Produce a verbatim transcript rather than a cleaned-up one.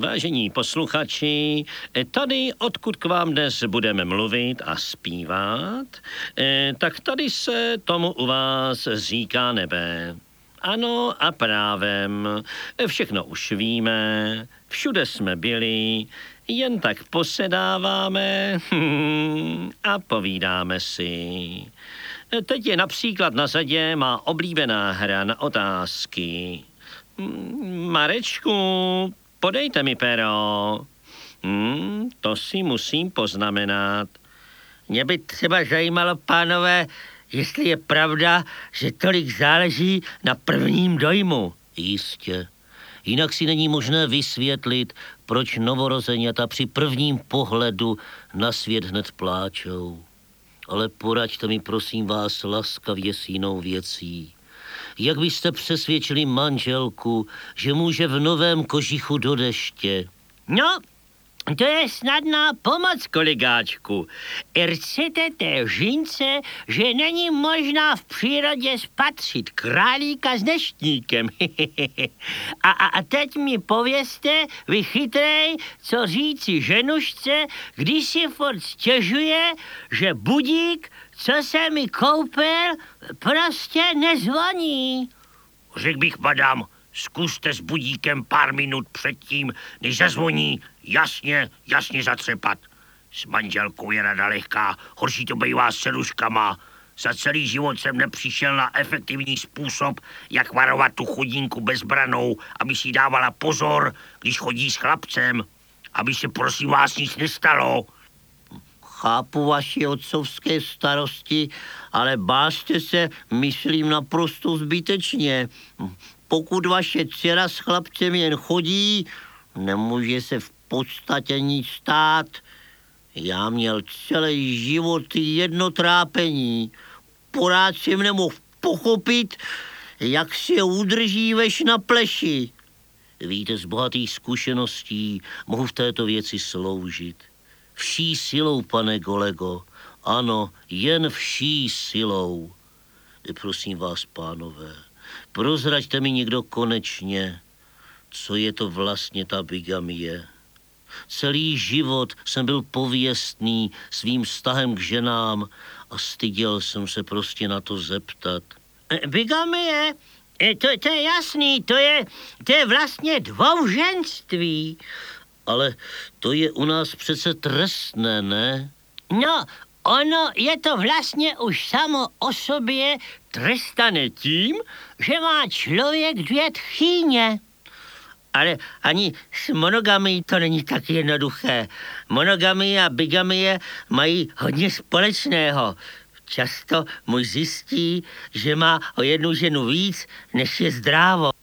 Vážení posluchači, tady, odkud k vám dnes budeme mluvit a zpívat, tak tady se tomu u vás říká nebe. Ano a právem, všechno už víme, všude jsme byli, jen tak posedáváme a povídáme si. Teď je například na řadě má oblíbená hra na otázky. Marečku, podejte mi pero. Hmm, to si musím poznamenat. Mě by třeba zajímalo, pánové, jestli je pravda, že tolik záleží na prvním dojmu. Jistě. Jinak si není možné vysvětlit, proč novorozeňata při prvním pohledu na svět hned pláčou. Ale poraďte mi, prosím vás, laskavě s jinou věcí. Jak byste přesvědčili manželku, že může v novém kožichu do deště? No, to je snadná pomoc, kolegáčku. Rcete té žince, že není možná v přírodě spatřit králíka s deštníkem. a, a, a teď mi povězte, vy chytrej, co říci ženušce, když si furt stěžuje, že budík, co se mi koupil, prostě nezvoní. Řekl bych, madam, zkuste s budíkem pár minut předtím, než zazvoní, jasně, jasně zatřepat. S manželkou je rada lehká, horší to bývá s celuškama. Za celý život jsem nepřišel na efektivní způsob, jak varovat tu chudinku bezbranou, aby si dávala pozor, když chodí s chlapcem, aby se prosím vás nic nestalo. Chápu vaši otcovské starosti, ale báste se, myslím, naprosto zbytečně. Pokud vaše dcera s chlapcem jen chodí, nemůže se v podstatě nic stát. Já měl celý život jedno trápení. Porád jsem nemohl pochopit, jak se udržíš na pleši. Víte, z bohatých zkušeností mohu v této věci sloužit. Vší silou, pane kolego. Ano, jen vší silou. Prosím vás, pánové, prozraďte mi někdo konečně, co je to vlastně ta bigamie. Celý život jsem byl pověstný svým vztahem k ženám a styděl jsem se prostě na to zeptat. Bigamie? To, to je jasný, to je, to je vlastně dvouženství. Ale to je u nás přece trestné, ne? No, ono je to vlastně už samo o sobě trestané tím, že má člověk dvě tchýně. Ale ani s monogamií to není tak jednoduché. Monogamie a bigamie mají hodně společného. Často muž zjistí, že má o jednu ženu víc, než je zdrávo.